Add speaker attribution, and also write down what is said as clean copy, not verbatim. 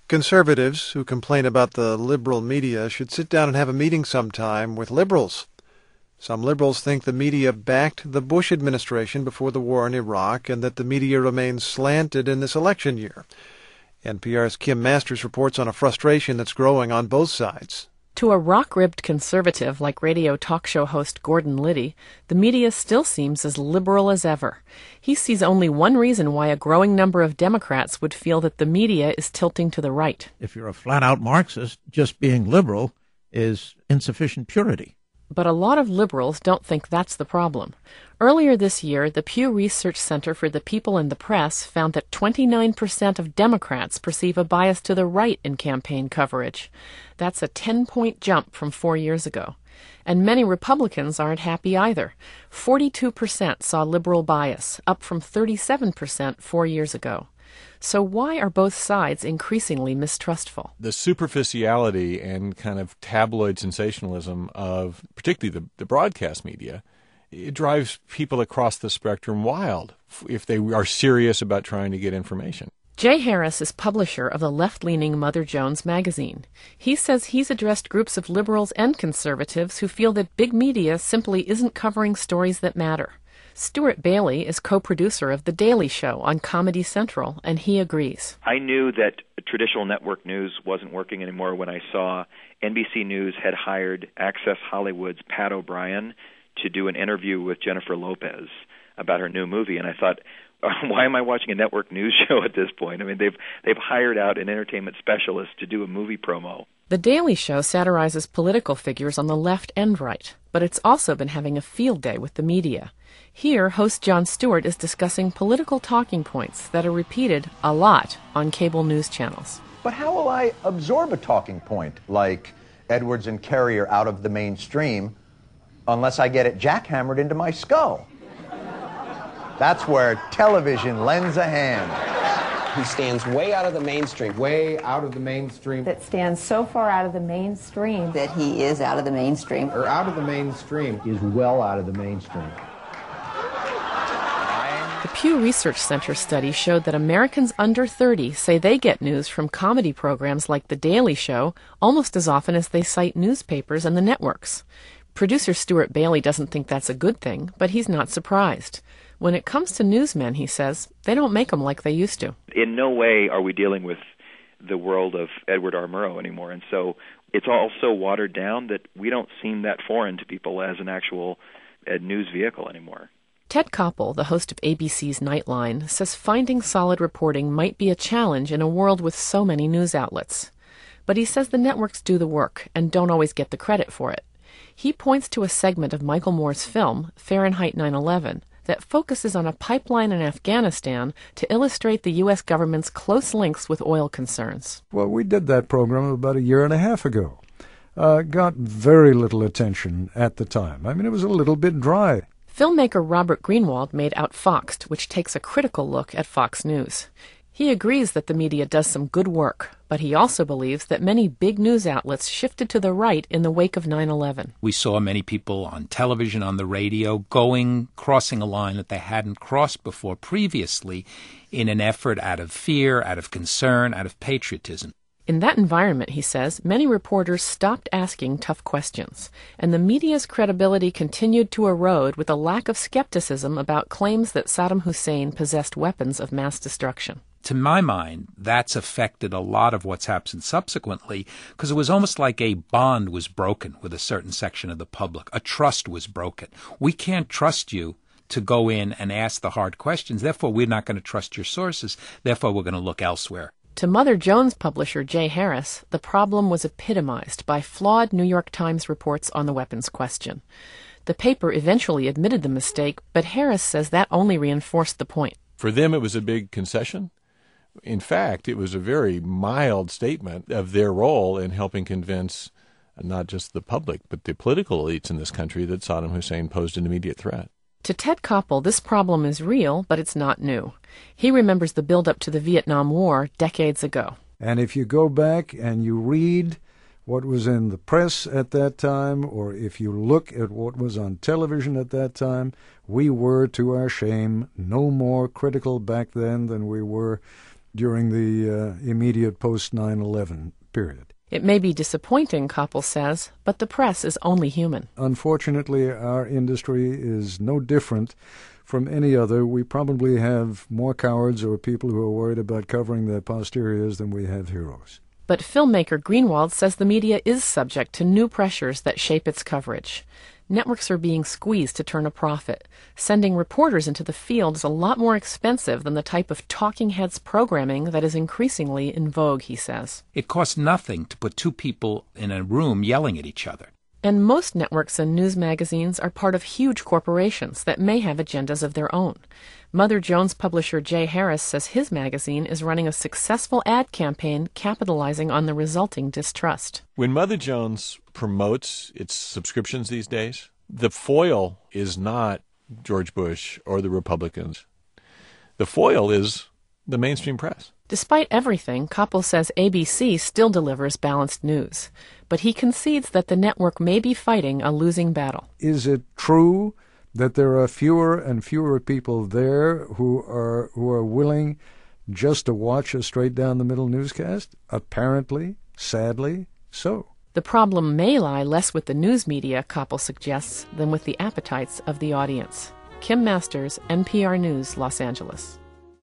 Speaker 1: Conservatives who complain about the liberal media should sit down and have a meeting sometime with liberals. Some liberals think the media backed the Bush administration before the war in Iraq and that the media remains slanted in this election year. NPR's Kim Masters reports on a frustration that's growing on both sides.
Speaker 2: To a rock-ribbed conservative like radio talk show host Gordon Liddy, the media still seems as liberal as ever. He sees only one reason why a growing number of Democrats would feel that the media is tilting to the right.
Speaker 3: If you're a flat-out Marxist, just being liberal is insufficient purity.
Speaker 2: But a lot of liberals don't think that's the problem. Earlier this year, the Pew Research Center for the People and the Press found that 29% of Democrats perceive a bias to the right in campaign coverage. That's a 10-point jump from 4 years ago. And many Republicans aren't happy either. 42% saw liberal bias, up from 37% 4 years ago. So why are both sides increasingly mistrustful?
Speaker 4: The superficiality and kind of tabloid sensationalism of particularly the broadcast media, it drives people across the spectrum wild if they are serious about trying to get information.
Speaker 2: Jay Harris is publisher of the left-leaning Mother Jones magazine. He says he's addressed groups of liberals and conservatives who feel that big media simply isn't covering stories that matter. Stuart Bailey is co-producer of The Daily Show on Comedy Central, and he agrees.
Speaker 5: I knew that traditional network news wasn't working anymore when I saw NBC News had hired Access Hollywood's Pat O'Brien to do an interview with Jennifer Lopez about her new movie, and I thought, why am I watching a network news show at this point? I mean, they've hired out an entertainment specialist to do a movie promo.
Speaker 2: The Daily Show satirizes political figures on the left and right, but it's also been having a field day with the media. Here, host Jon Stewart is discussing political talking points that are repeated a lot on cable news channels.
Speaker 6: But how will I absorb a talking point like Edwards and Kerry are out of the mainstream unless I get it jackhammered into my skull? That's where television lends a hand.
Speaker 7: He stands way out of the mainstream.
Speaker 8: Way out of the mainstream.
Speaker 9: That stands so far out of the mainstream.
Speaker 10: That he is out of the mainstream.
Speaker 8: Or out of the mainstream. Is well out of the mainstream.
Speaker 2: The Pew Research Center study showed that Americans under 30 say they get news from comedy programs like The Daily Show almost as often as they cite newspapers and the networks. Producer Stuart Bailey doesn't think that's a good thing, but he's not surprised. When it comes to newsmen, he says, they don't make them like they used to.
Speaker 5: In no way are we dealing with the world of Edward R. Murrow anymore, and so it's all so watered down that we don't seem that foreign to people as an actual news vehicle anymore.
Speaker 2: Ted Koppel, the host of ABC's Nightline, says finding solid reporting might be a challenge in a world with so many news outlets. But he says the networks do the work and don't always get the credit for it. He points to a segment of Michael Moore's film, Fahrenheit 9/11, that focuses on a pipeline in Afghanistan to illustrate the U.S. government's close links with oil concerns.
Speaker 11: Well, we did that program about a year and a half ago. Got very little attention at the time. I mean, it was a little bit dry.
Speaker 2: Filmmaker Robert Greenwald made Outfoxed, which takes a critical look at Fox News. He agrees that the media does some good work, but he also believes that many big news outlets shifted to the right in the wake of 9/11.
Speaker 12: We saw many people on television, on the radio, crossing a line that they hadn't crossed before previously in an effort out of fear, out of concern, out of patriotism.
Speaker 2: In that environment, he says, many reporters stopped asking tough questions, and the media's credibility continued to erode with a lack of skepticism about claims that Saddam Hussein possessed weapons of mass destruction.
Speaker 12: To my mind, that's affected a lot of what's happened subsequently, because it was almost like a bond was broken with a certain section of the public. A trust was broken. We can't trust you to go in and ask the hard questions. Therefore, we're not going to trust your sources. Therefore, we're going to look elsewhere.
Speaker 2: To Mother Jones publisher Jay Harris, the problem was epitomized by flawed New York Times reports on the weapons question. The paper eventually admitted the mistake, but Harris says that only reinforced the point.
Speaker 4: For them, it was a big concession. In fact, it was a very mild statement of their role in helping convince not just the public, but the political elites in this country that Saddam Hussein posed an immediate threat.
Speaker 2: To Ted Koppel, this problem is real, but it's not new. He remembers the build-up to the Vietnam War decades ago.
Speaker 11: And if you go back and you read what was in the press at that time, or if you look at what was on television at that time, we were, to our shame, no more critical back then than we were during the immediate post-9/11 period.
Speaker 2: It may be disappointing, Koppel says, but the press is only human.
Speaker 11: Unfortunately, our industry is no different from any other. We probably have more cowards or people who are worried about covering their posteriors than we have heroes.
Speaker 2: But filmmaker Greenwald says the media is subject to new pressures that shape its coverage. Networks are being squeezed to turn a profit. Sending reporters into the field is a lot more expensive than the type of talking heads programming that is increasingly in vogue, he says.
Speaker 12: It costs nothing to put two people in a room yelling at each other.
Speaker 2: And most networks and news magazines are part of huge corporations that may have agendas of their own. Mother Jones publisher Jay Harris says his magazine is running a successful ad campaign capitalizing on the resulting distrust.
Speaker 4: When Mother Jones promotes its subscriptions these days, the foil is not George Bush or the Republicans. The foil is the mainstream press.
Speaker 2: Despite everything, Koppel says ABC still delivers balanced news. But he concedes that the network may be fighting a losing battle.
Speaker 11: Is it true that there are fewer and fewer people there who are willing just to watch a straight-down-the-middle newscast? Apparently, sadly, so.
Speaker 2: The problem may lie less with the news media, Koppel suggests, than with the appetites of the audience. Kim Masters, NPR News, Los Angeles.